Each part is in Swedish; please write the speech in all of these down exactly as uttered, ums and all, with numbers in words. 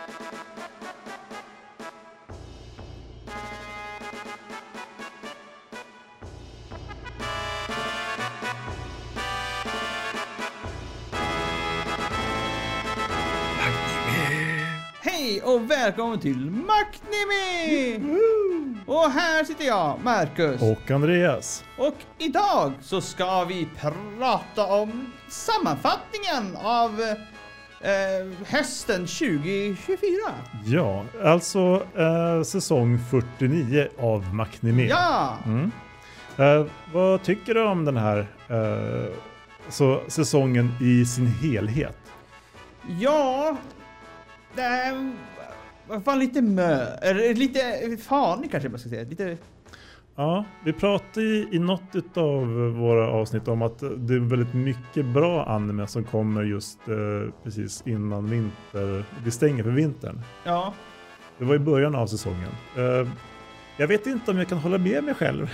Hej och välkommen till Macnimi! Mm. Och här sitter jag, Marcus. Och Andreas. Och idag så ska vi prata om sammanfattningen av eh, hösten tjugo tjugofyra. Ja, alltså eh, säsong fyrtionio av Macnimi. Ja! Mm. Eh, vad tycker du om den här eh, så, säsongen i sin helhet? Ja... Det är fan lite mö, eller lite fanig kanske man ska säga. Lite... Ja, vi pratade i, i något av våra avsnitt om att det är väldigt mycket bra anime som kommer just eh, precis innan vinter. Vi stänger för vintern. Ja. Det var i början av säsongen. Eh, jag vet inte om jag kan hålla med mig själv.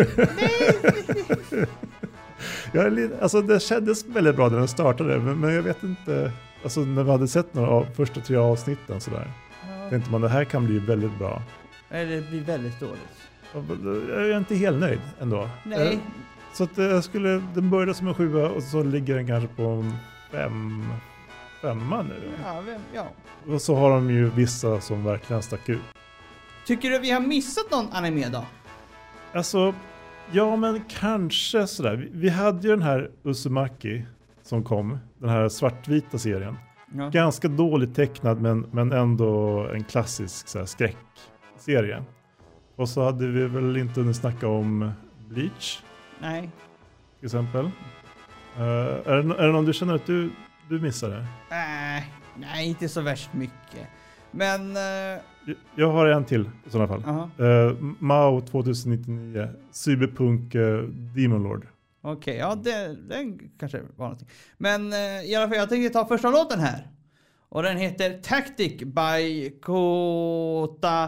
jag är lite, alltså det kändes väldigt bra när den startade, men, men jag vet inte... Alltså när vi hade sett några av första tre avsnitten sådär. Ja. Tänkte man det här kan bli väldigt bra. Eller det blir väldigt dåligt. Jag är inte helt nöjd ändå. Nej. Så att jag skulle, den började som en sjua och så ligger den kanske på en fem, femma nu. Ja, vem, ja. Och så har de ju vissa som verkligen stack ut. Tycker du vi har missat någon anime då? Alltså, ja men kanske sådär. Vi, vi hade ju den här Uzumaki som kom, den här svartvita serien. Ja. Ganska dåligt tecknad men, men ändå en klassisk så här, skräckserie. Och så hade vi väl inte hunnit snacka om Bleach. Nej. Till exempel. Uh, är, det, är det någon du känner att du, du missade? Äh, nej, inte så värst mycket. Men... Uh... Jag, jag har en till i sådana fall. Uh-huh. Uh, Mao tjugonittionio. Cyberpunk uh, Demon Lord. Okej, okay, ja det, det kanske var någonting. Men eh, i alla fall jag tänkte ta första låten här. Och den heter Tactic by Kota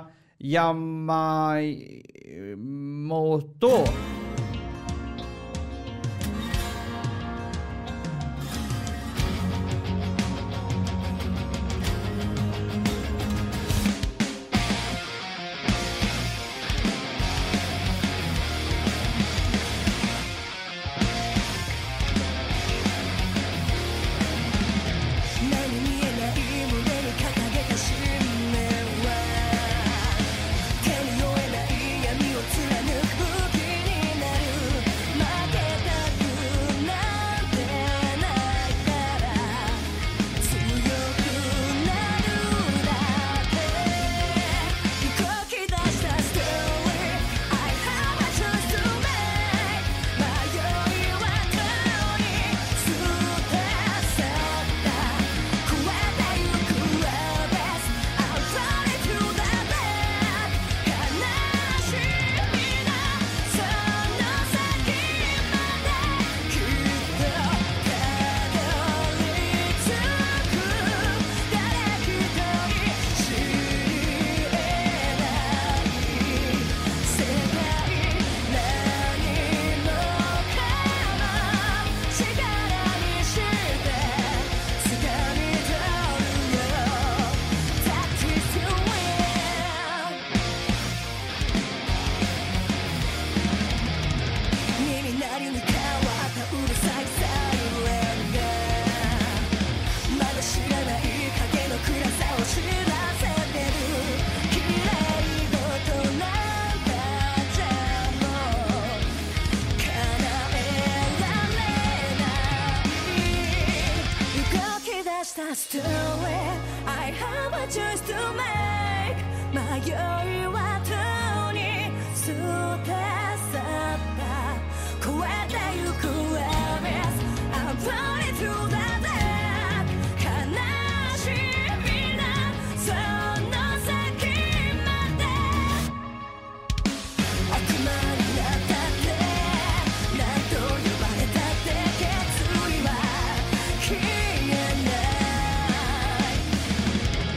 Yamamoto.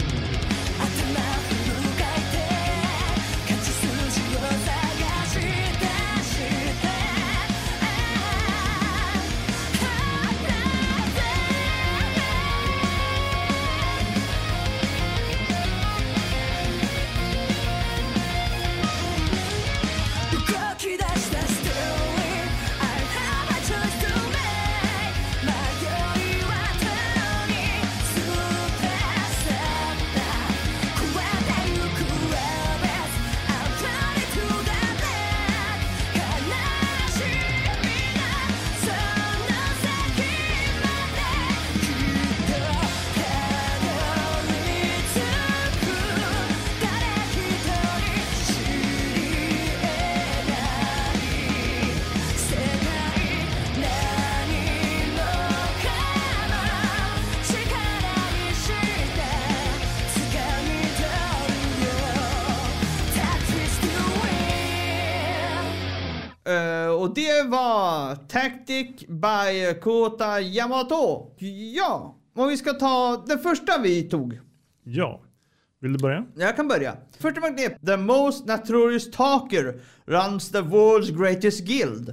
She och det var Tactic by Kota Yamato. Ja, och vi ska ta den första vi tog. Ja. Vill du börja? Jag kan börja. Första var det. The most notorious talker runs the world's greatest guild.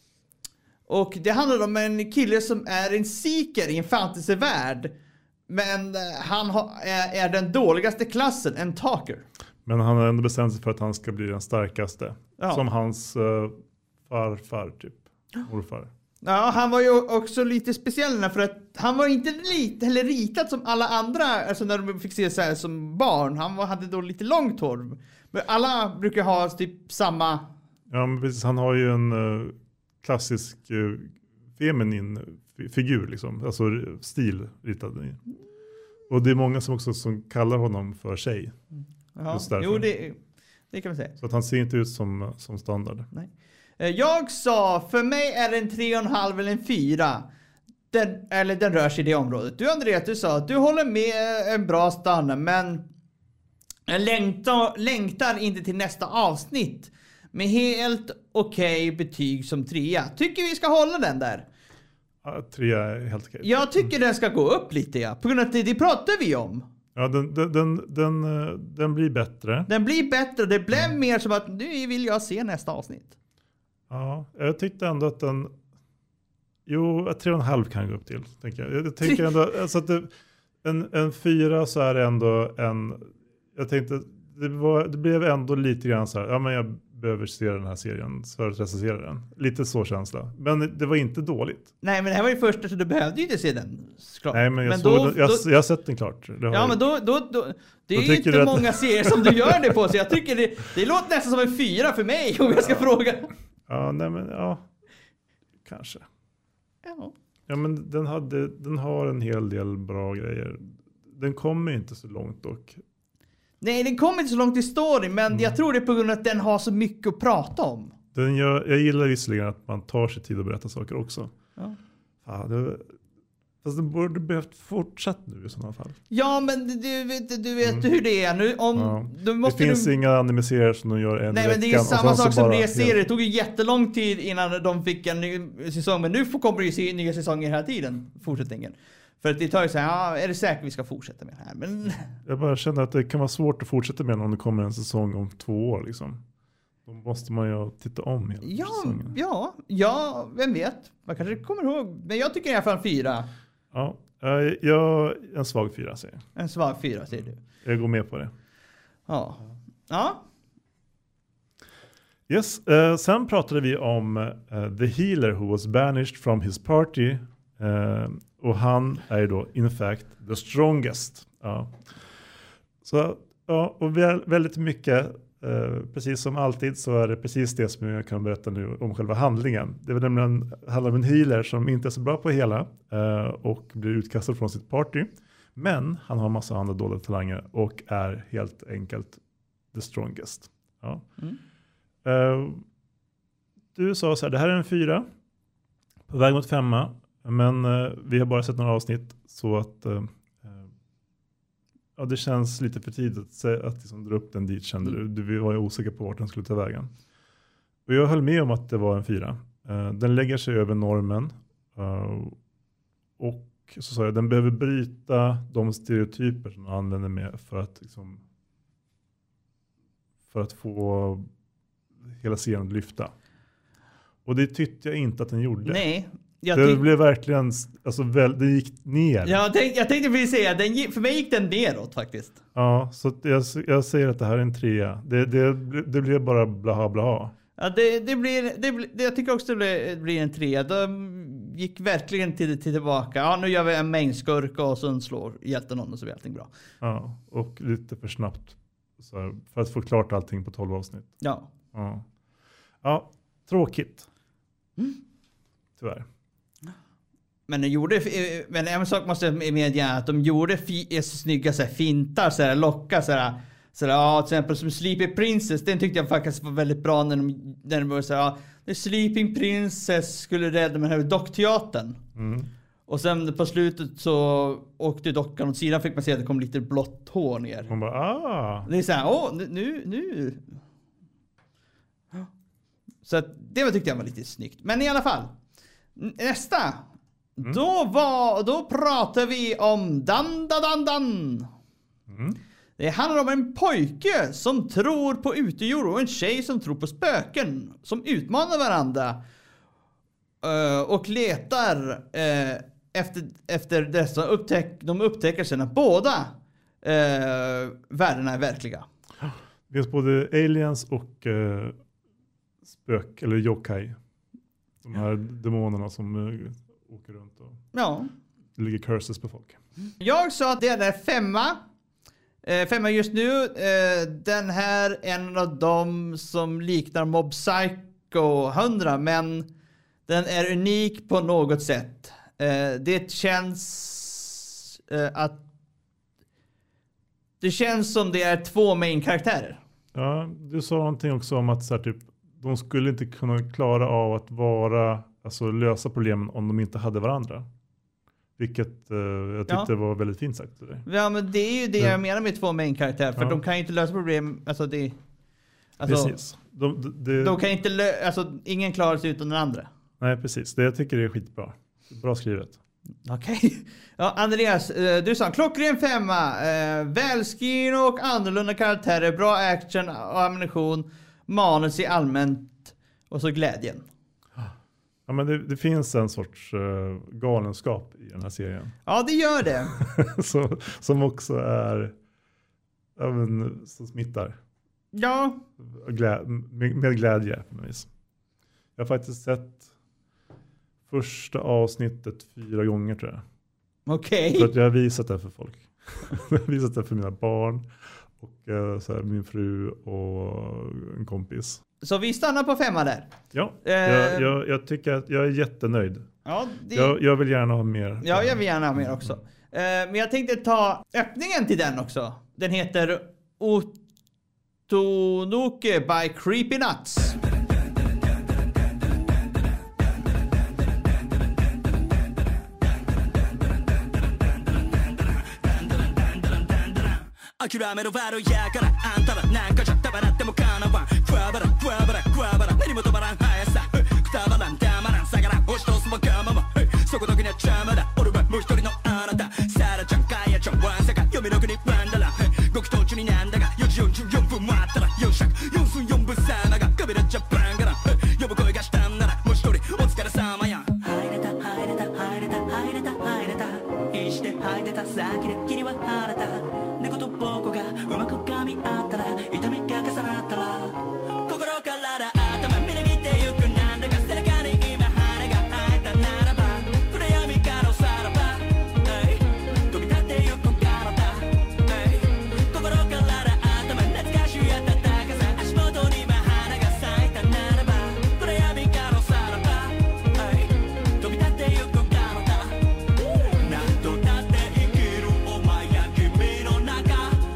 Och det handlar om en kille som är en seeker i en fantasyvärld. Men han har, är, är den dåligaste klassen, en talker. Men han har ändå bestämt sig för att han ska bli den starkaste. Ja. Som hans uh, farfar typ. Morfar. Ja, han var ju också lite speciell för att han var inte lite eller ritad som alla andra, alltså när de fick se så här som barn. Han var, hade då lite långt hår. Men alla brukar ha typ samma... Ja, men precis. Han har ju en uh, klassisk uh, feminin figur liksom. Alltså stil ritad. Och det är många som också som kallar honom för tjej. Ja, jo det, det kan man säga. Så att han ser inte ut som, som standard. Nej. Jag sa, för mig är det en tre och en halv eller en fyra. Den, eller den rör sig i det området. Du Andreas, du sa att du håller med en bra standard, men längtar, längtar inte till nästa avsnitt. Med helt okej okay betyg som trea. Tycker vi ska hålla den där? Ja, trea är helt okej. Okay. Jag tycker mm. den ska gå upp lite, ja. På grund av att det, det pratar vi om. Ja, den, den, den, den, den blir bättre. Den blir bättre. Det blev mm. mer som att nu vill jag se nästa avsnitt. Ja, jag tyckte ändå att den... Jo, tre och en halv kan gå upp till, tänker jag. Jag tänker ändå... Alltså att det, en, en fyra så är det ändå en... Jag tänkte... Det, var, det blev ändå lite grann så här... Ja, men jag behöver se den här serien för att recensera den. Lite så känsla. Men det var inte dåligt. Nej, men det här var ju första så du behövde ju inte se den. Klart. Nej, men jag, men såg då, den, jag, då, jag har sett den klart. Ja, jag. men då... då, då det är då ju inte att... många serier som du gör det på. Så jag tycker det, det låter nästan som en fyra för mig om jag ska fråga. Ja, nej men ja. Kanske. Ja. Ja, men den, hade, den har en hel del bra grejer. Den kommer inte så långt dock. Nej, den kommer inte så långt i story, men mm. jag tror det är på grund av att den har så mycket att prata om. Den gör, jag gillar visserligen att man tar sig tid att berätta saker också. Ja. Ja, det, fast den borde behövt fortsätta nu i sådana fall. Ja, men du vet, du vet mm. hur det är nu. Om, ja. du måste det finns du... inga animeserier som de gör en Nej, men det är ju samma sak som det serier. Det tog ju jättelång tid innan de fick en ny säsong. Men nu kommer det ju se nya säsonger hela tiden, fortsättningen. För att det tar ju så här, ja, är det säkert vi ska fortsätta med det här? Men... Jag bara känner att det kan vara svårt att fortsätta med om det kommer en säsong om två år liksom. Då måste man ju titta om hela ja, säsongen. Ja, ja, vem vet? Man kanske kommer ihåg. Men jag tycker i alla fall fyra. Ja, jag, en svag fyra säger jag. En svag fyra säger du. Jag går med på det. Ja. Ja. Yes, uh, sen pratade vi om uh, The Healer who was banished from his party. Uh, och han är då in fact the strongest. Ja. Så ja, och väldigt mycket, uh, precis som alltid så är det precis det som jag kan berätta nu om själva handlingen. Det är nämligen handlar om en healer som inte är så bra på hela uh, och blir utkastad från sitt party. Men han har massa andra dåliga talanger och är helt enkelt the strongest. Ja. Mm. Uh, du sa så här, det här är en fyra på väg mot femma, men uh, vi har bara sett några avsnitt så att uh, uh, ja, det känns lite för tidigt att, säga, att liksom dra upp den dit, kände mm. du. Du var ju osäker på vart den skulle ta vägen. Och jag höll med om att det var en fyra. Uh, den lägger sig över normen uh, och så sa jag, den behöver bryta de stereotyper som man använder med för att liksom, för att få hela serien att lyfta. Och det tyckte jag inte att den gjorde. Nej. Jag det blev verkligen, alltså väl, det gick ner. Jag tänkte, jag tänkte precis säga, den, för mig gick den neråt faktiskt. Ja, så jag, jag säger att det här är en trea. Det, det, det blev bara blaha blaha. Ja, det, det blir, det, det, jag tycker också det blir, blir en trea. De gick verkligen till, till tillbaka. Ja, nu gör vi en main-skurk och sen slår hjälten någon och så blir allting bra. Ja, och lite för snabbt. Så här, för att få klart allting på tolv avsnitt. Ja. Ja, ja tråkigt. Mm. Tyvärr. Men de gjorde, men en sak måste jag medge att de gjorde fi, så snygga så här, fintar, så här, locka så här, så här, ja, till exempel som Sleepy Princess, den tyckte jag faktiskt var väldigt bra när de, när de var så här, ja, när Sleeping Princess skulle rädda med den här dockteatern. Mm. Och sen på slutet så åkte dockan åt sidan, fick man se att det kom lite blått hår ner. Man bara, ah. Det är så här, åh, nu, nu. Så att det var, tyckte jag var lite snyggt. Men i alla fall. Nästa. Mm. Då, var, då pratar vi om Dan Dan Dan Dan. Mm. Det handlar om en pojke som tror på utejord och en tjej som tror på spöken. Som utmanar varandra. Uh, och letar uh, efter, efter dessa. Upptäck, de upptäcker sen att båda uh, världarna är verkliga. Det finns både aliens och uh, spök eller yokai. De här demonerna som uh, åker runt och ja. ligger curses på folk. Jag sa att det är femma. Uh, femma just nu. Uh, den här är en av dem som liknar Mob Psycho hundra. Men den är unik på något sätt. Uh, det känns uh, att det känns som det är två main-karaktärer. Ja, du sa någonting också om att så här, typ, de skulle inte kunna klara av att vara, alltså lösa problemen om de inte hade varandra. Vilket uh, jag tyckte ja. var väldigt fint sagt. Ja, men det är ju det jag menar med två main-karaktärer. För ja. de kan ju inte lösa problem. Alltså det, alltså, precis. De, de, de, de kan inte lö- alltså ingen klarar sig utan den andra. Nej, precis. Det jag tycker det är skitbra. Bra skrivet. Okej. Okay. Ja, Andreas, du sa klockren femma. Eh, välskriven och annorlunda karaktärer. Bra action och ammunition. Manus i allmänt. Och så glädjen. Ja, men det, det finns en sorts uh, galenskap i den här serien. Ja, det gör det. Så, som också är ja, men, som smittar. Ja. Glä, med, med glädje. Jag har faktiskt sett första avsnittet fyra gånger tror jag. Okej. Okay. För att jag har visat det för folk. Jag har visat det för mina barn. Och uh, så här, min fru och en kompis. Så vi stannar på femma där. Ja, uh, jag, jag, jag tycker att jag är jättenöjd. Ja, det... jag, jag vill gärna ha mer. Ja, jag vill gärna ha mer också. Uh, men jag tänkte ta öppningen till den också. Den heter Otonoke by Creepy Nuts. 諦めろ悪いやからあんたらなんかじゃたばらってもかなわんくわばらくわばらくわばら何も止まらん速さくたばらんたまらん下がらん押し通すもかままそこどきには邪魔だ俺はもう一人のあなたサラちゃんかやちゃんワンサカ読みの国ワンダラごき途中になんだがよじよんじゅうよんぷんもあったらよん尺よんすんよんぶさまがカビラジャパンから呼ぶ声がしたんならもう一人お疲れ様や入れた入れた入れた入れた入れたいして入れた先で君は晴れた猫と僕がうまく噛み合ったら痛みが重なったら心からだ頭みなぎってゆくなんだか背中に今羽が生えたならば暗闇からおさらば飛び立ってゆく体心からだ頭懐かしい暖かさ足元に今花が咲いたならば暗闇からおさらば飛び立ってゆく体何度だって生きるお前や君の中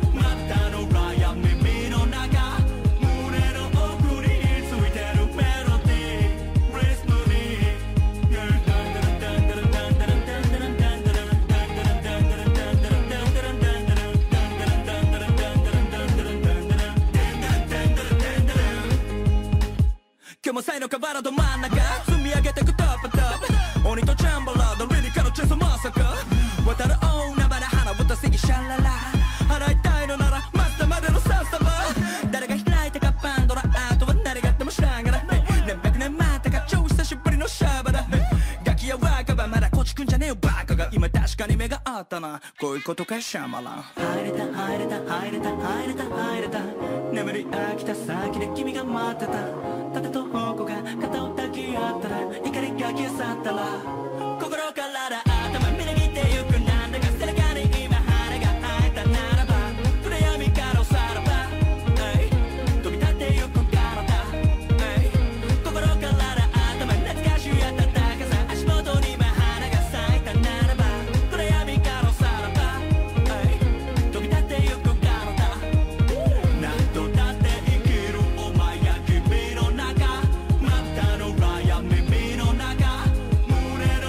今日も才の河原ど真ん中積み上げてくトップトップ鬼とジャンバラドリリカのチェスまさか渡る大海原花ぶたすぎシャララ払いたいのならマスターまでのサッサバ誰が開いたかパンドラあとは誰がっても知らんがら何百年待ったか超久しぶりのシャバだガキや若葉まだこちくんじゃねえよバカが今確かに目があったなこういうことかシャマラン入れた入れた入れた入れた入れた眠り飽きた先で君が待ってた盾と矛が肩を抱き合ったら怒りが消え去ったら心からだ頭みなぎってゆくなんだか背中に今羽が生えたならば暗闇からおさらば飛び立ってゆく体心からだ頭懐かしい暖かさ足元に今花が咲いたならば暗闇からおさらば飛び立ってゆく体何度だって生きるお前や君の中まぶたの裏や耳の中胸の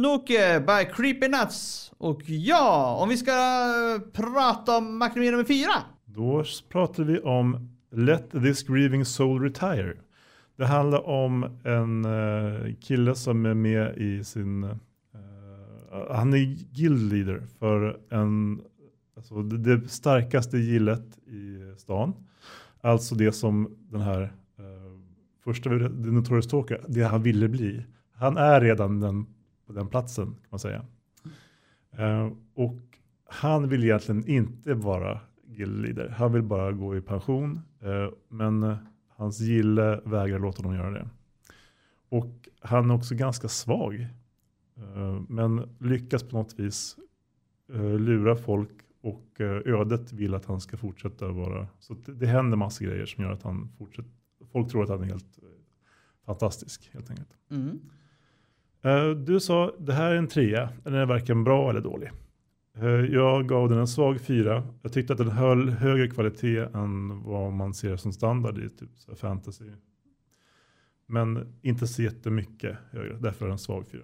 Snoke by Creepy Nuts. Och ja, om vi ska prata om Macrame nummer fyra. Då pratar vi om Let This Grieving Soul Retire. Det handlar om en uh, kille som är med i sin... Uh, han är guild leader för en, alltså det, det starkaste gillet i stan. Alltså det som den här uh, första The Notorious Stalker, det han ville bli. Han är redan den, på den platsen kan man säga. Uh, och han vill egentligen inte vara guild leader. Han vill bara gå i pension. Uh, men uh, hans gille vägrar låta dem göra det. Och han är också ganska svag. Uh, men lyckas på något vis uh, lura folk. Och uh, ödet vill att han ska fortsätta vara. Så det, det händer massa grejer som gör att han fortsätter. Folk tror att han är helt uh, fantastisk helt enkelt. Mm. Uh, du sa, det här är en trea. Den är varken bra eller dålig. Uh, jag gav den en svag fyra. Jag tyckte att den höll högre kvalitet än vad man ser som standard i typ så fantasy. Men inte så jättemycket högre. Därför är den en svag fyra.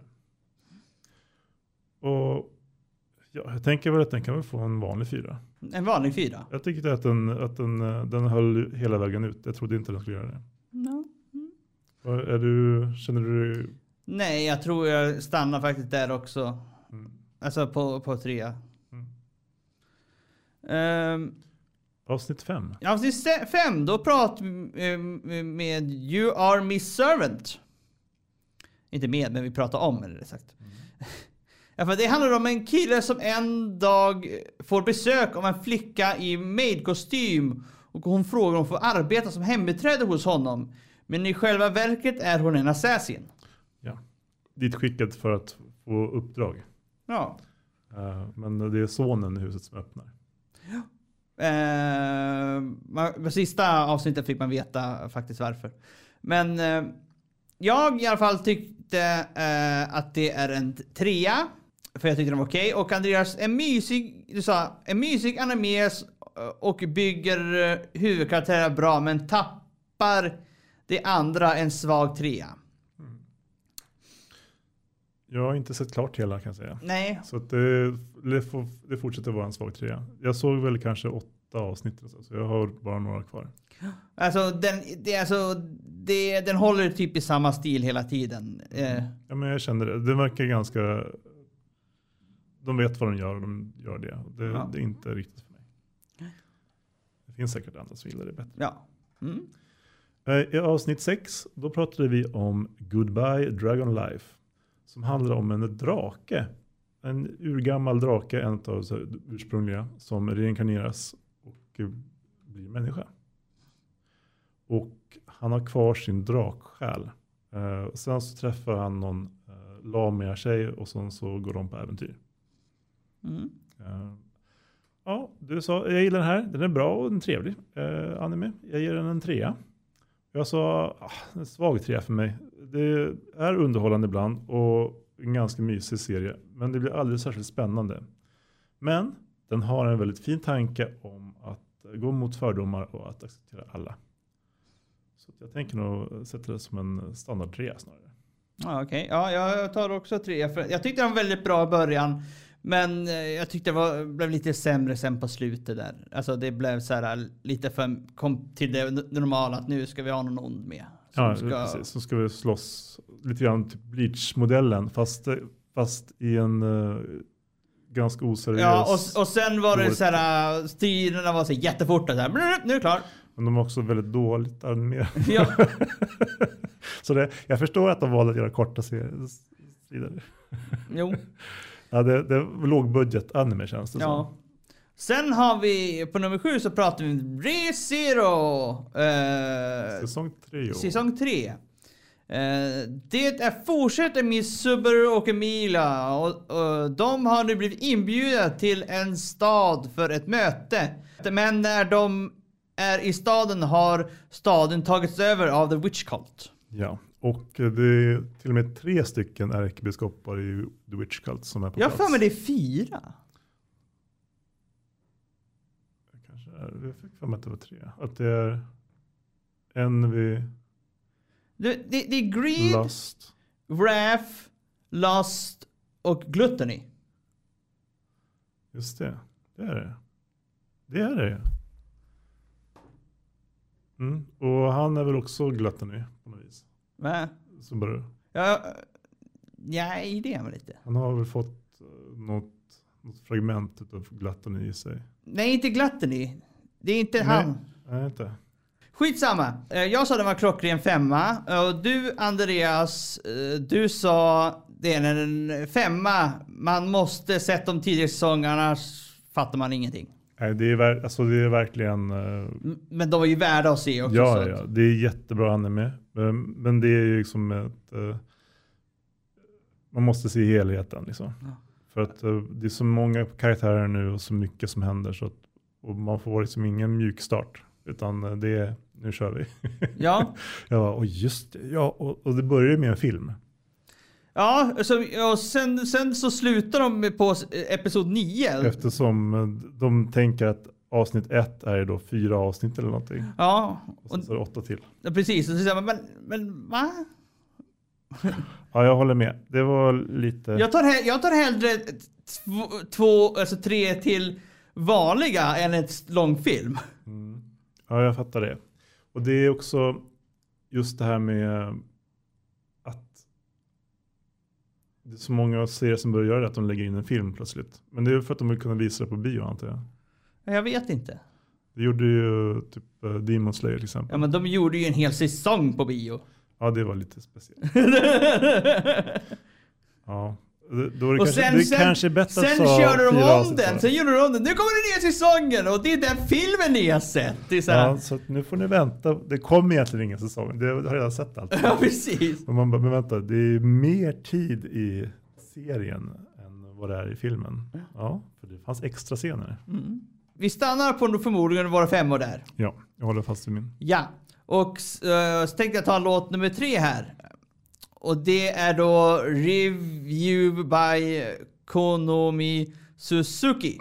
Och ja, jag tänker väl att den kan väl få en vanlig fyra. En vanlig fyra? Jag tyckte att den, att den, den höll hela vägen ut. Jag trodde inte den skulle göra det. No. Mm. Är du, känner du... Nej, jag tror jag stannar faktiskt där också. Mm. Alltså på, på trea. Mm. Um, Avsnitt fem. Avsnitt fem, då pratar vi med You Are Miss Servant. Inte med, men vi pratar om, eller det sagt. Mm. Ja, för det handlar om en kille som en dag får besök av en flicka i maid-kostym. Och hon frågar om hon får arbeta som hembiträde hos honom. Men i själva verket är hon en assassin. Ja, dit skickad för att få uppdrag. Ja. Uh, men det är sonen i huset som öppnar. Ja. Uh, sista avsnittet fick man veta faktiskt varför. Men uh, jag i alla fall tyckte uh, att det är en trea. För jag tyckte den var okej. Okay. Och Andreas, en mysig, du sa, en mysig animes och bygger huvudkaraktärer bra, men tappar det andra en svag trea. Mm. Jag har inte sett klart hela kan jag säga. Nej. Så att det, det, får, det fortsätter vara en svag trea. Jag såg väl kanske åtta avsnitt så, så jag har bara några kvar. Alltså den, det, alltså, det, den håller typ i samma stil hela tiden. Mm. Ja, men jag känner det. Det verkar ganska... De vet vad de gör och de gör det. Det, ja. Det är inte riktigt för mig. Det finns säkert andra som gillar det bättre. Ja. Mm. I avsnitt sex då pratade vi om Goodbye Dragon Life. Som handlar om en drake. En urgammal drake, en av de ursprungliga, som reinkarneras och blir människa. Och han har kvar sin draksjäl. Uh, sen så träffar han någon uh, lamia tjej och sen så går de på äventyr. Mm. Uh, ja, du sa, jag gillar den här. Den är bra och den är trevlig uh, anime. Jag ger den en trea. Jag sa, ah, en svag trea för mig. Det är underhållande ibland och en ganska mysig serie. Men det blir aldrig särskilt spännande. Men den har en väldigt fin tanke om att gå mot fördomar och att acceptera alla. Så jag tänker nog sätta det som en standard trea snarare. Ja, okej. Okay. Ja, jag tar också trea. För jag tyckte den var väldigt bra i början. Men jag tyckte det var, blev lite sämre sen på slutet där. Alltså det blev så här lite för kom till det normala att nu ska vi ha någon ond med. Ja, ska... precis. Så ska vi slåss lite grann typ Bleach-modellen fast, fast i en uh, ganska oseriös... Ja, och, och sen var det så här, striderna var så jättefort så här, nu är det klart. Men de var också väldigt dåligt animerade. Ja. Så det, jag förstår att de valde att göra korta strider. Jo. Ja, det, det var lågbudget anime känns det ja. som. Sen har vi på nummer sju så pratar vi om Re:Zero. Eh, säsong tre. Säsong tre. Eh, det är fortsätter med Subaru och Emilia. Och, och de har nu blivit inbjudna till en stad för ett möte. Men när de är i staden har staden tagits över av The Witch Cult. Ja. Och det är till och med tre stycken ärkebiskopar i The Witch Cult som är på jag plats. Jag för mig det är fyra. Kanske är, jag fick för mig att det var tre. Att det är en vid... Det, det, det är Greed, Lust. Wrath, Lust och Gluttony. Just det, det är det. Det är det. Mm. Och han är väl också Gluttony på något vis. Va? Som börjar. Ja, nej, det är han väl lite. Han har väl fått något, något fragment av Gluttony i sig. Nej, inte Gluttony. Det är inte nej, han. Nej, inte. Skitsamma. Jag sa det var klockren femma. Och du, Andreas, du sa det är en femma. Man måste sätta de tidigare säsonger, annars fattar man ingenting. Nej, det är, ver- alltså det är verkligen... Uh... Men de var ju värda att se också. Ja, ja, det är jättebra anime. Men det är ju liksom ett... Uh... Man måste se helheten liksom. Ja. För att uh, det är så många karaktärer nu och så mycket som händer. Så att, och man får liksom ingen mjukstart. Utan det är, nu kör vi. Ja. Ja, och just det. Ja, och, och det börjar med en film. Ja, så, och sen, sen så slutar de på episod nio. Eftersom de tänker att avsnitt ett är då fyra avsnitt eller någonting. Ja. Och sen så är det åtta till. Ja, precis. Och så säger man, men, men va? Ja, jag håller med. Det var lite... Jag tar, he- jag tar hellre två, två, alltså tre till vanliga än ett långfilm. Mm. Ja, jag fattar det. Och det är också just det här med att det är så många serier som börjar göra det, att de lägger in en film plötsligt. Men det är för att de vill kunna visa det på bio, antar jag. Jag vet inte. Det gjorde ju typ uh, Demon Slayer till exempel. Ja, men de gjorde ju en hel säsong på bio. Ja, det var lite speciellt. Ja. Då är det och kanske, sen, det sen, kanske är bättre sen att körde de fyra om den. Sen gjorde de om den. Nu kommer den nya säsongen och det är den filmen ni har sett. Det är så här. Ja, så nu får ni vänta. Det kommer egentligen ingen säsong. Det har jag redan sett allt. Ja, precis. Och man bara, men vänta, det är mer tid i serien än vad det är i filmen. Ja, för det fanns extra scener. Mm. Vi stannar på förmodligen våra femmor där. Ja, jag håller fast vid min. Ja, och uh, så tänkte jag ta låt nummer tre här. Och det är då Review by Konomi Suzuki.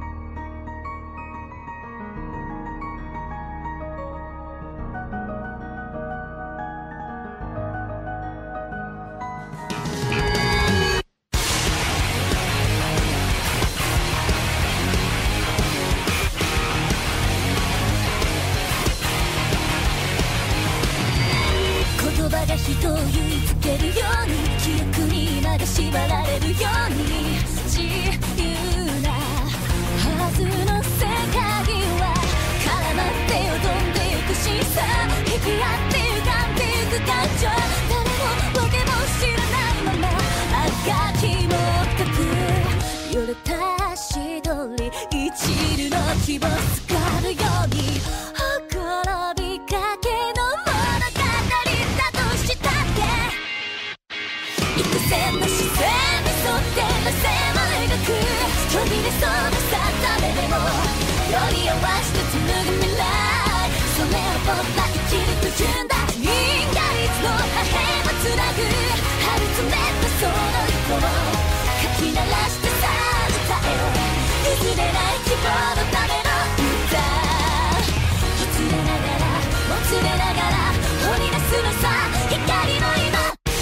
人を勇気づけるように記憶にまだ縛られるように自由なはずの世界は絡まってよどんでゆくしさ引き合って歪んでゆく感情誰も訳も知らないままあがきも深くよれたしどり一縷の希望すがるようにほころびかけの物語だとしたって幾千の視線に沿って螺旋を描く途切れそうな定めでもより合わして紡ぐ未来それを僕は生きるというんだ因果律の破片をつなぐ張り詰めたその糸をかき鳴らしてさ歌えよ譲れない希望のための歌ほつれながらもつれながら織りなすのさ光の今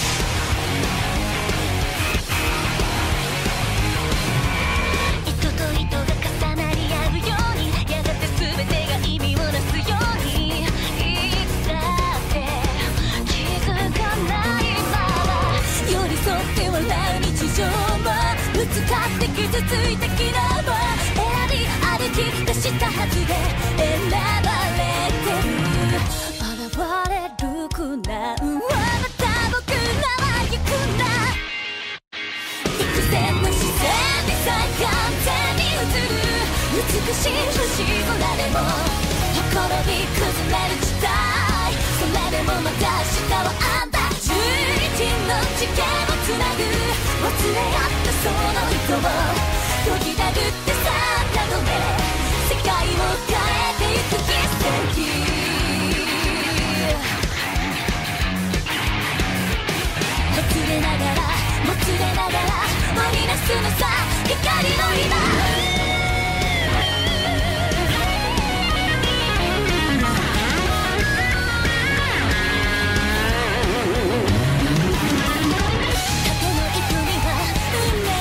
糸と糸が重なり合うようにやがて全てが意味をなすようにいつだって気づかないまま寄り添って笑う日常もぶつかって傷ついた昨日も選び歩き出したはずで選ばれてる現れる苦難はまた僕らは行くんだ幾千の視線にさえ完全に映る美しい星空でもほころび崩れる時代それでもまた明日はあんだじゅうにちの事件をつなぐもつれ合ったその糸を研ぎたぐってさたどめ世界を変えてゆく奇跡ほつれながらもつれながら織りなすのさ光の今縦の糸には運命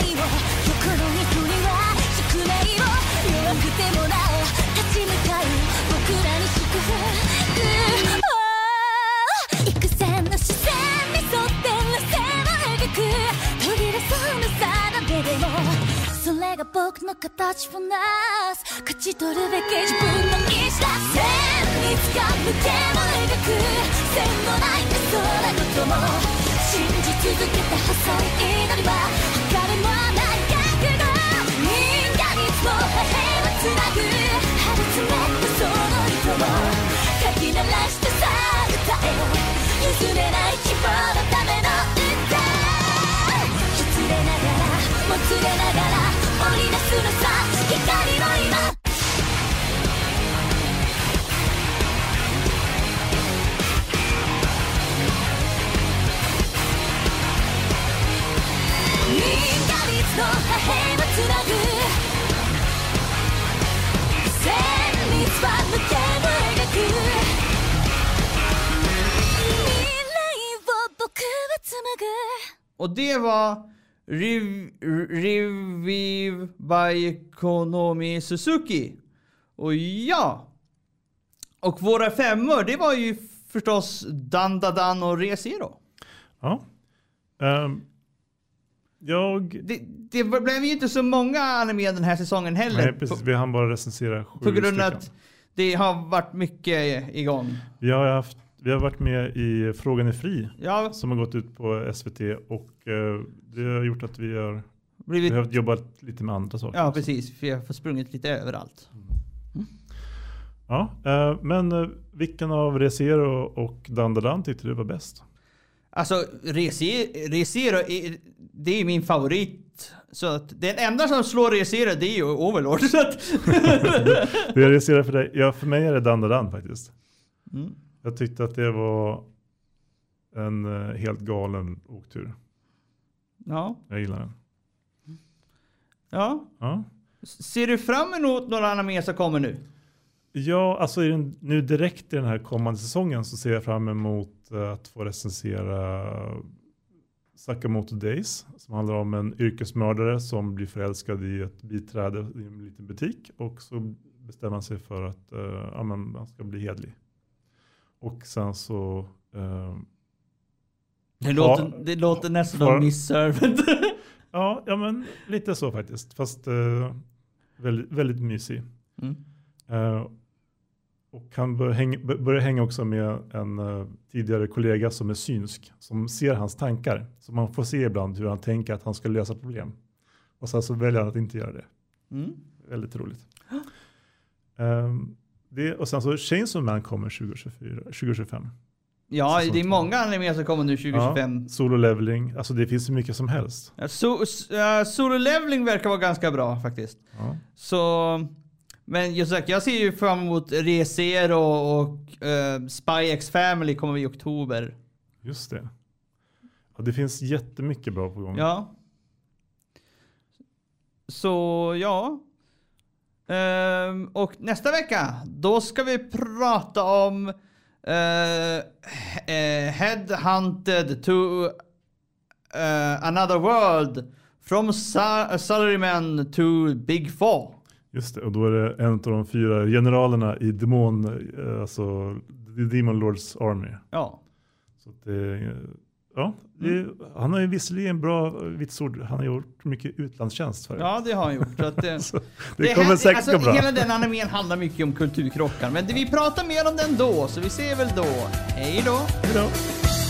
の形をなす勝ち取るべき自分の意志だ線につかむ手を描く線のない空ごとも信じ続けた細い祈りは測れもない覚悟人間いつも平和つなぐ張り詰めたその糸をかき鳴らしてさ歌え譲れない希望のための歌失れながらもつれながら織りなすのさ光の今人がいつの破片をつなぐ旋律は無限を描く未来を僕は紡ぐ Och det var Rev- Revive by Konomi Suzuki. Och ja. Och våra femmor, det var ju förstås Dandadan och Re:Zero. Ja. Um, jag... Det, det blev ju inte så många anime den här säsongen heller. Nej, precis. Vi hann bara recensera sju På grund av stycken. att det har varit mycket igång. Vi har, haft, vi har varit med i Frågan är fri. Ja. Som har gått ut på S V T. Och uh, det har gjort att vi har Blivit... behövt jobba lite med andra saker. Ja, precis. För jag har sprungit lite överallt. Mm. Ja, uh, men uh, vilken av Re:Zero och Dandadan tyckte du var bäst? Alltså, Re:Zero, är, det är min favorit. Så att den enda som slår Re:Zero, det är ju Overlord. Så att det är Re:Zero för dig. Ja, för mig är det Dandadan faktiskt. Mm. Jag tyckte att det var en uh, helt galen åktur. Ja. Jag gillar den. Ja. Ja. Ser du fram emot några anime som kommer nu? Ja, alltså i den, nu direkt i den här kommande säsongen så ser jag fram emot uh, att få recensera Sakamoto Days som handlar om en yrkesmördare som blir förälskad i ett biträde i en liten butik och så bestämmer man sig för att uh, ja, men man ska bli hedlig. Och sen så uh, det, låter, det låter nästan som Miss Servant. ja, ja, men lite så faktiskt. Fast uh, väldigt, väldigt mysig. Mm. Uh, och han bör hänga, börjar hänga också med en uh, tidigare kollega som är synsk. Som ser hans tankar. Så man får se ibland hur han tänker att han ska lösa problem. Och sen så väljer han att inte göra det. Mm. Väldigt roligt. um, det, och sen så Chainsaw Man kommer tjugo tjugofyra, tjugo tjugofem. Ja, det är många anime som kommer nu tjugo tjugofem. Ja, Solo Leveling. Alltså det finns så mycket som helst. Ja, so, uh, Solo Leveling verkar vara ganska bra faktiskt. Ja. Så... Men just sagt, jag ser ju fram emot Re:Zero och uh, Spy X Family kommer i oktober. Just det. Ja, det finns jättemycket bra på gång. Ja. Så ja. Um, och nästa vecka, då ska vi prata om uh, uh, Headhunted to uh, Another World. From Sa- Salaryman to Big Fall. Just det, och då är det en av de fyra generalerna i Demon, alltså The Demon Lords Army. Ja. Så att det, ja, det, mm. Han har ju visserligen bra vitsord. Han har gjort mycket utlandstjänst förut. Ja, det har han gjort. Så att det, så det, det kommer här, säkert alltså, gå bra. Hela den animen handlar mycket om kulturkrockar. Men det, vi pratar mer om den då, så vi ser väl då. Hej då! Hej då!